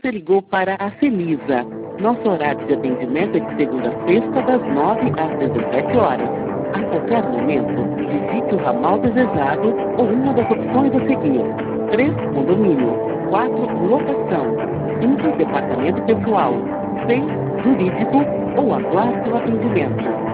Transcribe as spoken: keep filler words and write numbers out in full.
Você ligou para a Felisa. Nosso horário de atendimento é de segunda a sexta, das nove às dezessete horas. A qualquer momento, digite o ramal desejado ou uma das opções a seguir. três. Condomínio. quatro. Locação. cinco. Departamento pessoal. seis. Jurídico ou aguarde o atendimento.